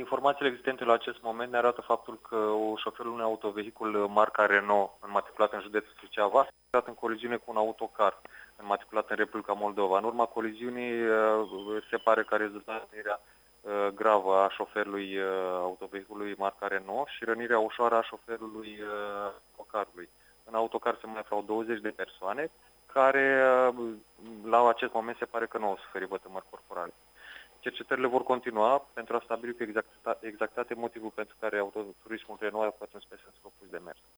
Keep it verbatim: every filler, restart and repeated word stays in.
informațiile existente la acest moment ne arată faptul că șoferul unui autovehicul marca Renault, înmatriculat în județul Suceava, a intrat în coliziune cu un autocar înmatriculat în Republica Moldova. În urma coliziunii se pare că a rezultat rănirea gravă a șoferului autovehiculului marca Renault și rănirea ușoară a șoferului autocarului. În autocar se mai aflau douăzeci de persoane care la acest moment se pare că nu au suferit vătămări corporale. Cercetările vor continua pentru a stabili cu exactitate motivul pentru care autoturismul Renault a pătruns pe sens opus de mers.